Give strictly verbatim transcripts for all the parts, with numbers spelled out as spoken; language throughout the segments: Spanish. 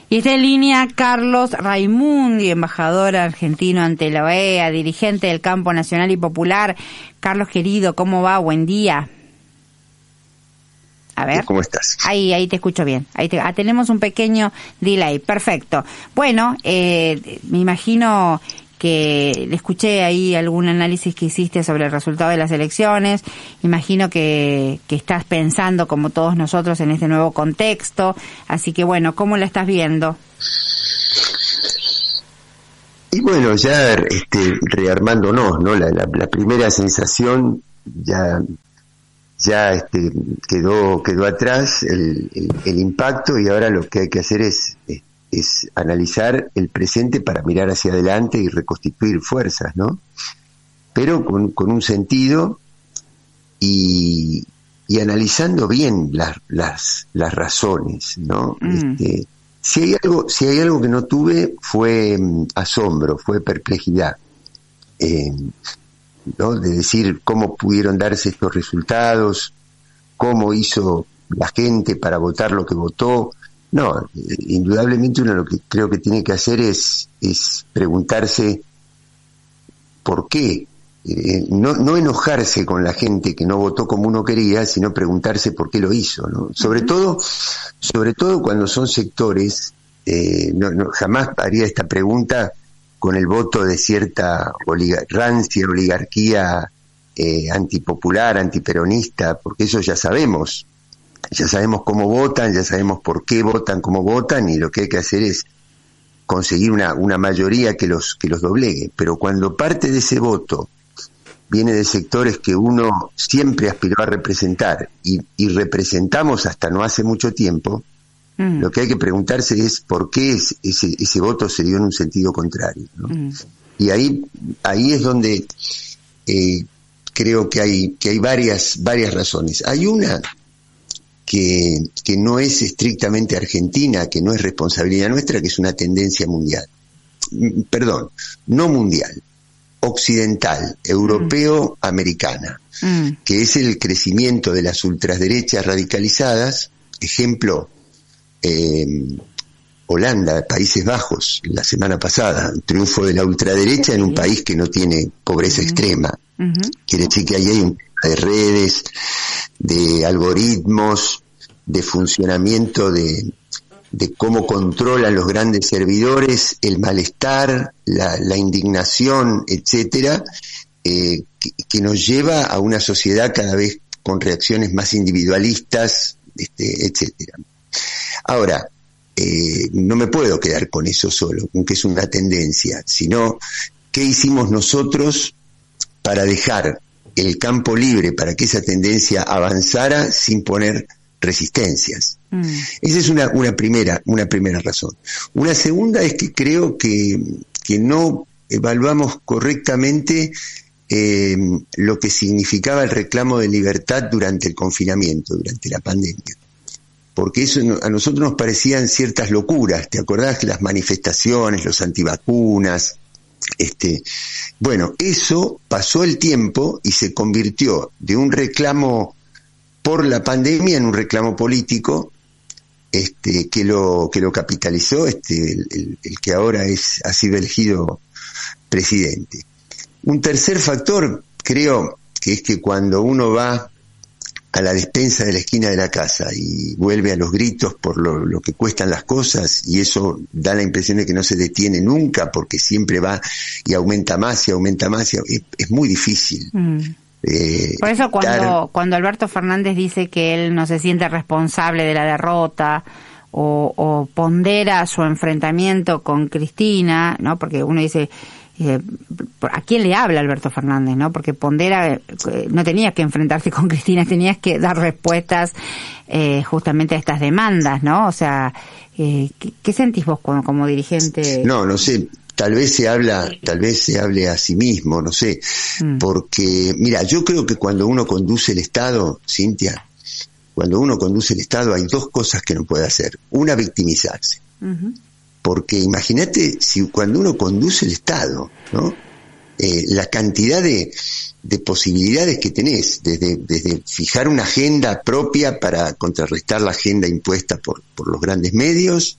Y está en línea Carlos Raimundi, embajador argentino ante la O E A, dirigente del campo nacional y popular. Carlos, querido, ¿cómo va? Buen día. A ver. ¿Cómo estás? Ahí, ahí te escucho bien. Ahí te, ah, tenemos un pequeño delay. Perfecto. Bueno, eh, me imagino que le escuché ahí algún análisis que hiciste sobre el resultado de las elecciones. Imagino que, que estás pensando, como todos nosotros, en este nuevo contexto. Así que, bueno, ¿cómo la estás viendo? Y bueno, ya este, rearmándonos, ¿no? La, la, la primera sensación ya ya este, quedó quedó atrás el, el, el impacto, y ahora lo que hay que hacer es, es es analizar el presente para mirar hacia adelante y reconstituir fuerzas, ¿no? Pero con, con un sentido y, y analizando bien las las las razones, ¿no? Mm. Este, si hay algo si hay algo que no tuve fue um, asombro, fue perplejidad, eh, ¿no? De decir cómo pudieron darse estos resultados, cómo hizo la gente para votar lo que votó. No, indudablemente uno lo que creo que tiene que hacer es es preguntarse por qué, eh, no no enojarse con la gente que no votó como uno quería, sino preguntarse por qué lo hizo, ¿no? Sobre uh-huh. todo, sobre todo cuando son sectores, eh, no, no jamás haría esta pregunta con el voto de cierta oligar- rancia oligarquía eh, antipopular, antiperonista, porque eso ya sabemos. Ya sabemos cómo votan, ya sabemos por qué votan, cómo votan, y lo que hay que hacer es conseguir una, una mayoría que los, que los doblegue. Pero cuando parte de ese voto viene de sectores que uno siempre aspiró a representar y, y representamos hasta no hace mucho tiempo, mm. lo que hay que preguntarse es por qué es, ese, ese voto se dio en un sentido contrario, ¿no? Mm. Y ahí, ahí es donde eh, creo que hay, que hay varias, varias razones. Hay una Que, que no es estrictamente argentina, que no es responsabilidad nuestra, que es una tendencia mundial. Perdón, no mundial, occidental, europeo, mm. americana, mm. que es el crecimiento de las ultraderechas radicalizadas. Ejemplo, eh, Holanda, Países Bajos, la semana pasada, un triunfo de la ultraderecha en un país que no tiene pobreza mm. extrema. Mm-hmm. Quiere decir que ahí hay un de redes, de algoritmos, de funcionamiento de, de cómo controlan los grandes servidores, el malestar, la, la indignación, etcétera, eh, que, que nos lleva a una sociedad cada vez con reacciones más individualistas, este, etcétera. Ahora, eh, no me puedo quedar con eso solo, con que es una tendencia, sino qué hicimos nosotros para dejar el campo libre para que esa tendencia avanzara sin poner resistencias. Mm. Esa es una, una primera, una primera razón. Una segunda es que creo que, que no evaluamos correctamente eh, lo que significaba el reclamo de libertad durante el confinamiento, durante la pandemia. Porque eso a nosotros nos parecían ciertas locuras. ¿Te acordás que las manifestaciones, los antivacunas? Este, bueno, eso pasó el tiempo y se convirtió de un reclamo por la pandemia en un reclamo político, este, que lo que lo capitalizó este el, el, el que ahora es ha sido elegido presidente. Un tercer factor, creo, que es que cuando uno va a la despensa de la esquina de la casa y vuelve a los gritos por lo, lo que cuestan las cosas, y eso da la impresión de que no se detiene nunca porque siempre va y aumenta más y aumenta más, y es, es muy difícil. Mm. Eh, por eso cuando, dar... cuando Alberto Fernández dice que él no se siente responsable de la derrota o, o pondera su enfrentamiento con Cristina, ¿no? Porque uno dice, Eh, ¿a quién le habla Alberto Fernández, no? Porque pondera, eh, no tenías que enfrentarte con Cristina, tenías que dar respuestas eh, justamente a estas demandas, ¿no? O sea, eh, ¿qué, qué sentís vos como, como dirigente? No, no sé, tal vez se habla, tal vez se hable a sí mismo, no sé, mm. porque, mira, yo creo que cuando uno conduce el Estado, Cintia, cuando uno conduce el Estado hay dos cosas que no puede hacer. Una, victimizarse. Uh-huh. Porque imagínate si cuando uno conduce el Estado, ¿no? Eh, la cantidad de, de posibilidades que tenés, desde, desde fijar una agenda propia para contrarrestar la agenda impuesta por, por los grandes medios,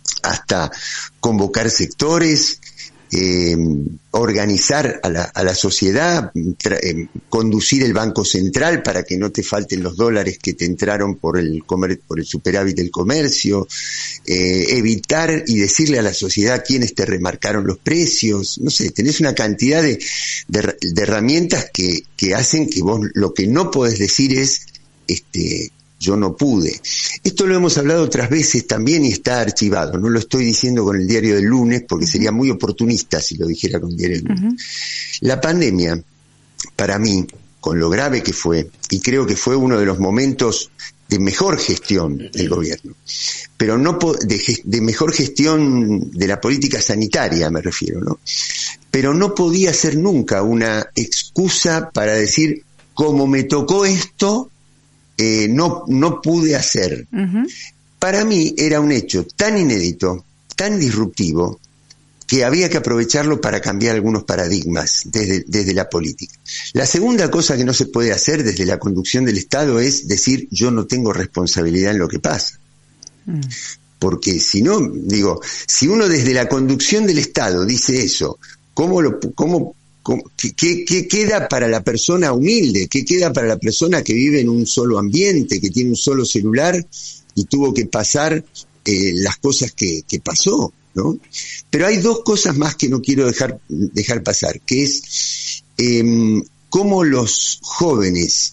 hasta convocar sectores, eh, organizar a la, a la sociedad, tra- eh, conducir el Banco Central para que no te falten los dólares que te entraron por el comer- por el superávit del comercio, eh, evitar y decirle a la sociedad quiénes te remarcaron los precios, no sé, tenés una cantidad de, de, de herramientas que, que hacen que vos lo que no podés decir es, este, yo no pude. Esto lo hemos hablado otras veces también y está archivado. No lo estoy diciendo con el diario del lunes porque uh-huh. sería muy oportunista si lo dijera con el diario del lunes. Uh-huh. La pandemia, para mí, con lo grave que fue, y creo que fue uno de los momentos de mejor gestión del gobierno, pero no po- de, ge- de mejor gestión de la política sanitaria, me refiero, ¿no? Pero no podía ser nunca una excusa para decir, como me tocó esto, Eh, no, no pude hacer. Uh-huh. Para mí era un hecho tan inédito, tan disruptivo, que había que aprovecharlo para cambiar algunos paradigmas desde, desde la política. La segunda cosa que no se puede hacer desde la conducción del Estado es decir, yo no tengo responsabilidad en lo que pasa. Uh-huh. Porque si no, digo, si uno desde la conducción del Estado dice eso, ¿cómo lo, cómo ¿Qué, qué, ¿Qué queda para la persona humilde? ¿Qué queda para la persona que vive en un solo ambiente, que tiene un solo celular y tuvo que pasar eh, las cosas que, que pasó, ¿no? Pero hay dos cosas más que no quiero dejar, dejar pasar, que es eh, cómo los jóvenes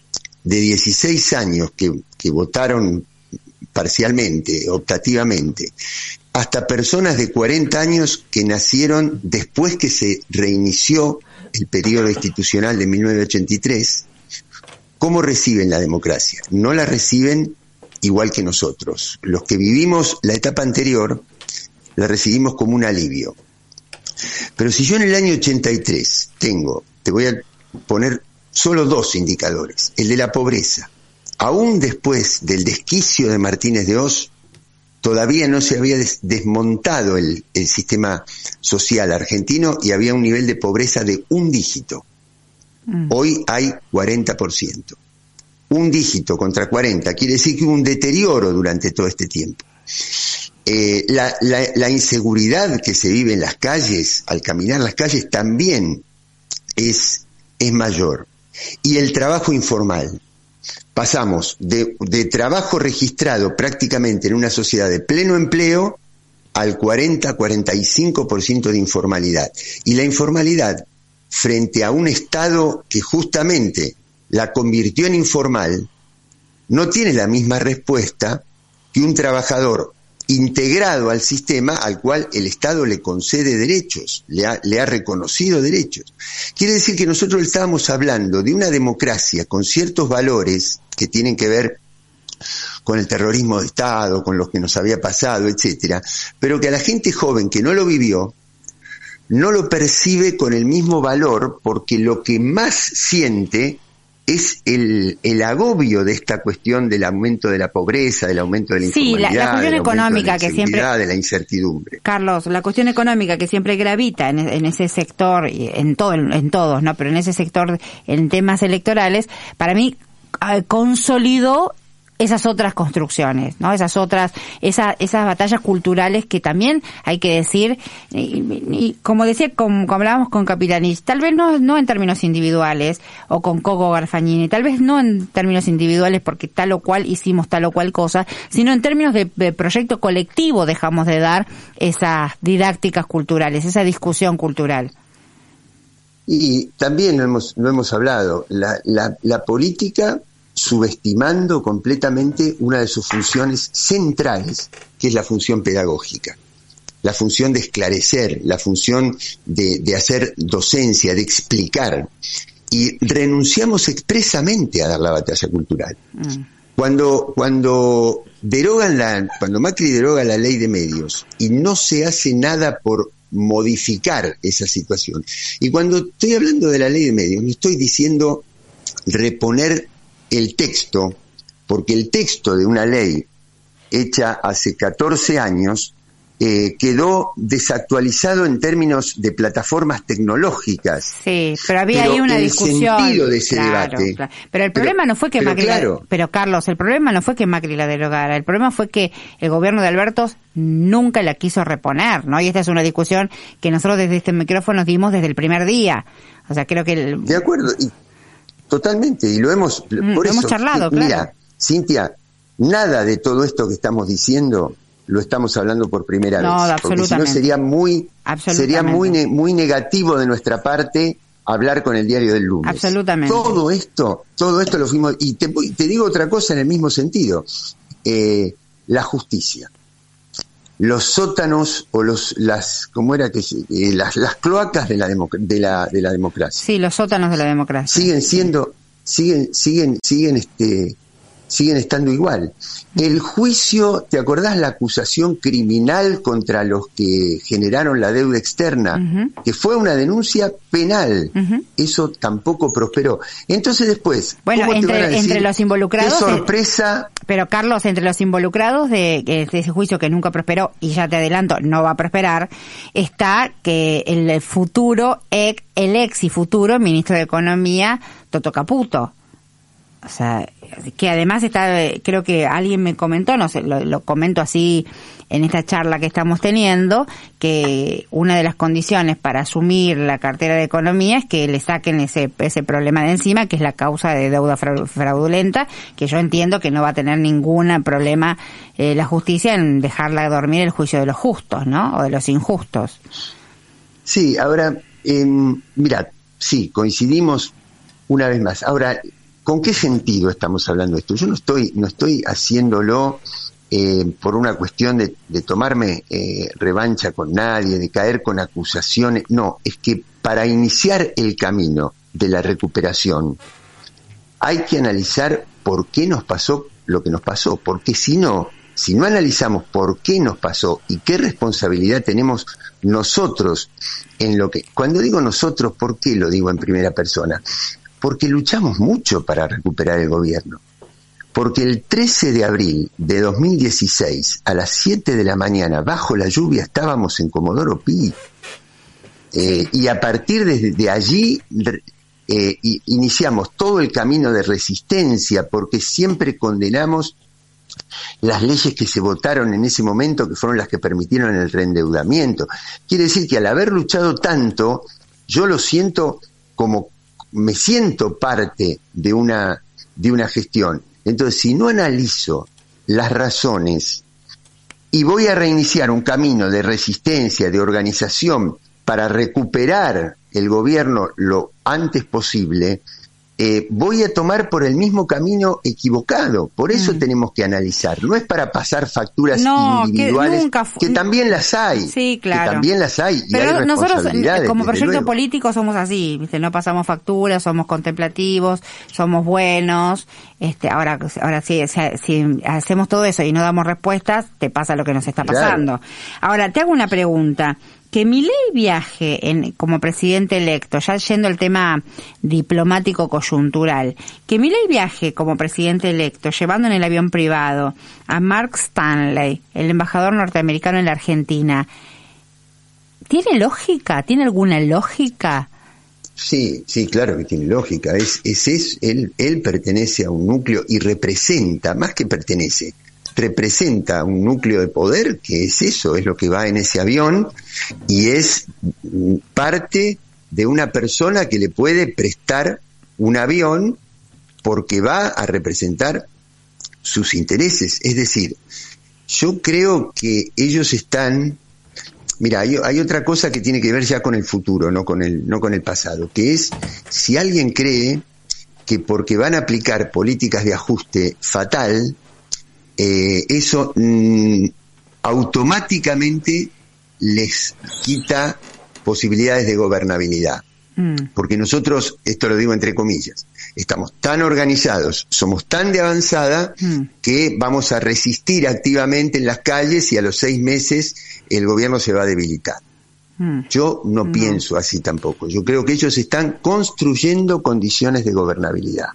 de dieciséis años que, que votaron parcialmente, optativamente, hasta personas de cuarenta años que nacieron después que se reinició el periodo institucional de mil novecientos ochenta y tres, ¿cómo reciben la democracia? No la reciben igual que nosotros. Los que vivimos la etapa anterior, la recibimos como un alivio. Pero si yo en el año ochenta y tres tengo, te voy a poner solo dos indicadores, el de la pobreza, aún después del desquicio de Martínez de Hoz, todavía no se había des- desmontado el, el sistema social argentino y había un nivel de pobreza de un dígito. Mm. Hoy hay cuarenta por ciento. Un dígito contra cuarenta quiere decir que hubo un deterioro durante todo este tiempo. Eh, la, la, la inseguridad que se vive en las calles, al caminar las calles, también es, es mayor. Y el trabajo informal. Pasamos de, de trabajo registrado prácticamente en una sociedad de pleno empleo al cuarenta a cuarenta y cinco por ciento de informalidad. Y la informalidad, frente a un Estado que justamente la convirtió en informal, no tiene la misma respuesta que un trabajador integrado al sistema al cual el Estado le concede derechos, le ha, le ha reconocido derechos. Quiere decir que nosotros estábamos hablando de una democracia con ciertos valores que tienen que ver con el terrorismo de Estado, con lo que nos había pasado, etcétera, pero que a la gente joven que no lo vivió, no lo percibe con el mismo valor, porque lo que más siente es el, el agobio de esta cuestión del aumento de la pobreza, del aumento de la sí, informalidad, la, la cuestión económica de la que siempre, de la incertidumbre. Carlos, la cuestión económica que siempre gravita en, en ese sector, en todo, en todos, ¿no? Pero en ese sector, en temas electorales, para mí consolidó esas otras construcciones, ¿no? Esas otras, esa, esas batallas culturales que también hay que decir, y, y como decía, como, como hablábamos con Capitanich, tal vez no, no en términos individuales, o con Coco Garfagnini, tal vez no en términos individuales porque tal o cual hicimos tal o cual cosa, sino en términos de, de proyecto colectivo dejamos de dar esas didácticas culturales, esa discusión cultural. Y también lo hemos, lo hemos hablado, la, la, la política subestimando completamente una de sus funciones centrales, que es la función pedagógica, la función de esclarecer, la función de, de hacer docencia, de explicar, y renunciamos expresamente a dar la batalla cultural. Mm. Cuando, cuando derogan la, cuando Macri deroga la ley de medios y no se hace nada por modificar esa situación, y cuando estoy hablando de la ley de medios, no estoy diciendo reponer el texto, porque el texto de una ley hecha hace catorce años eh, quedó desactualizado en términos de plataformas tecnológicas. Sí, pero había pero ahí una discusión. El sentido de ese claro, debate. Claro. Pero el problema pero, no fue que pero Macri claro, la, pero Carlos, el problema no fue que Macri la derogara, el problema fue que el gobierno de Alberto nunca la quiso reponer, ¿no? Y esta es una discusión que nosotros desde este micrófono dimos desde el primer día. O sea, creo que el... De acuerdo, y, totalmente, y lo hemos... Mm, por lo eso, hemos charlado, mira, claro. Cintia, nada de todo esto que estamos diciendo lo estamos hablando por primera no, vez, porque si no sería muy sería muy ne- muy negativo de nuestra parte hablar con el diario del lunes. Absolutamente. Todo esto, todo esto lo fuimos, y te, te digo otra cosa en el mismo sentido, eh, la justicia, los sótanos o los las cómo era que eh, las las cloacas de la democ- de la de la democracia. Sí, los sótanos de la democracia. Siguen siendo siguen siguen siguen este siguen estando igual. El juicio, ¿te acordás la acusación criminal contra los que generaron la deuda externa? Uh-huh. Que fue una denuncia penal. Uh-huh. Eso tampoco prosperó. Entonces después, bueno, ¿cómo entre, te van a decir, entre los involucrados... ¡qué sorpresa! De, pero Carlos, entre los involucrados de, de ese juicio que nunca prosperó, y ya te adelanto, no va a prosperar, está que el futuro, el ex y futuro ministro de Economía, Toto Caputo. O sea, que además está, creo que alguien me comentó, no sé, lo, lo comento así en esta charla que estamos teniendo, que una de las condiciones para asumir la cartera de Economía es que le saquen ese ese problema de encima, que es la causa de deuda fraudulenta, que yo entiendo que no va a tener ningún problema eh, la justicia en dejarla dormir el juicio de los justos, ¿no? O de los injustos. Sí, ahora, eh, mira, sí, coincidimos una vez más. Ahora, ¿con qué sentido estamos hablando de esto? Yo no estoy, no estoy haciéndolo eh, por una cuestión de, de tomarme eh, revancha con nadie, de caer con acusaciones. No, es que para iniciar el camino de la recuperación hay que analizar por qué nos pasó lo que nos pasó, porque si no, si no analizamos por qué nos pasó y qué responsabilidad tenemos nosotros en lo que... Cuando digo nosotros, ¿por qué lo digo en primera persona? Porque luchamos mucho para recuperar el gobierno. Porque el trece de abril de dos mil dieciséis, a las siete de la mañana, bajo la lluvia, estábamos en Comodoro Pi. Eh, y a partir de, de allí eh, iniciamos todo el camino de resistencia, porque siempre condenamos las leyes que se votaron en ese momento, que fueron las que permitieron el reendeudamiento. Quiere decir que al haber luchado tanto, yo lo siento como... me siento parte de una de una gestión. Entonces, si no analizo las razones y voy a reiniciar un camino de resistencia, de organización para recuperar el gobierno lo antes posible, eh, voy a tomar por el mismo camino equivocado. Por eso mm. tenemos que analizar. No es para pasar facturas no, individuales, que, nunca fu- que también las hay. Sí, claro. Que también las hay. Pero y hay nosotros, como proyecto luego. político, somos así, ¿viste? No pasamos facturas, somos contemplativos, somos buenos. Este, ahora, ahora sí, si, si hacemos todo eso y no damos respuestas, te pasa lo que nos está pasando. Claro. Ahora, te hago una pregunta. Que Milei viaje en, como presidente electo, ya yendo al tema diplomático coyuntural, que Milei viaje como presidente electo, llevando en el avión privado a Mark Stanley, el embajador norteamericano en la Argentina, ¿tiene lógica? ¿Tiene alguna lógica? Sí, sí, claro que tiene lógica. Es, es, es él, él pertenece a un núcleo y representa, más que pertenece, representa un núcleo de poder, que es eso, es lo que va en ese avión, y es parte de una persona que le puede prestar un avión porque va a representar sus intereses. Es decir, yo creo que ellos están... Mira, hay, hay otra cosa que tiene que ver ya con el futuro, no con el, no con el pasado, que es si alguien cree que porque van a aplicar políticas de ajuste fatal, Eh, eso mm, automáticamente les quita posibilidades de gobernabilidad. Mm. Porque nosotros, esto lo digo entre comillas, estamos tan organizados, somos tan de avanzada mm. que vamos a resistir activamente en las calles y a los seis meses el gobierno se va a debilitar. Mm. Yo no, no pienso así tampoco. Yo creo que ellos están construyendo condiciones de gobernabilidad.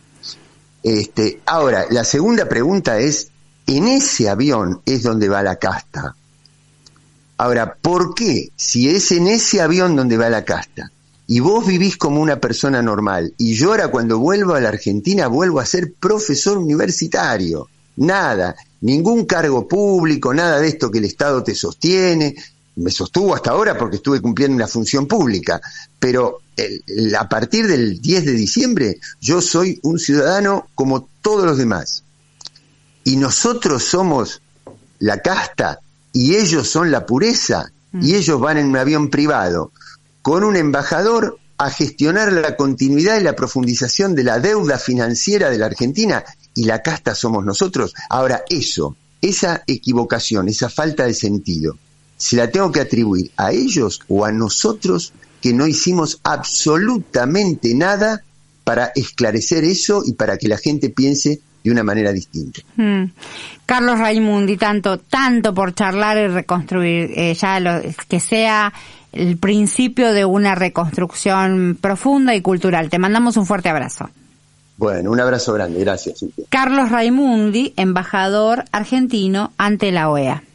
Este, ahora, la segunda pregunta es: en ese avión es donde va la casta. Ahora, ¿por qué? Si es en ese avión donde va la casta, y vos vivís como una persona normal, y yo ahora cuando vuelvo a la Argentina vuelvo a ser profesor universitario, nada, ningún cargo público, nada de esto que el Estado te sostiene, me sostuvo hasta ahora porque estuve cumpliendo una función pública, pero el, el, a partir del diez de diciembre yo soy un ciudadano como todos los demás, y nosotros somos la casta, y ellos son la pureza, mm. y ellos van en un avión privado con un embajador a gestionar la continuidad y la profundización de la deuda financiera de la Argentina, y la casta somos nosotros. Ahora, eso, esa equivocación, esa falta de sentido, ¿se la tengo que atribuir a ellos o a nosotros que no hicimos absolutamente nada para esclarecer eso y para que la gente piense de una manera distinta? Hmm. Carlos Raimundi, tanto, tanto por charlar y reconstruir, eh, ya lo, que sea el principio de una reconstrucción profunda y cultural. Te mandamos un fuerte abrazo. Bueno, un abrazo grande, gracias. Carlos Raimundi, embajador argentino ante la O E A.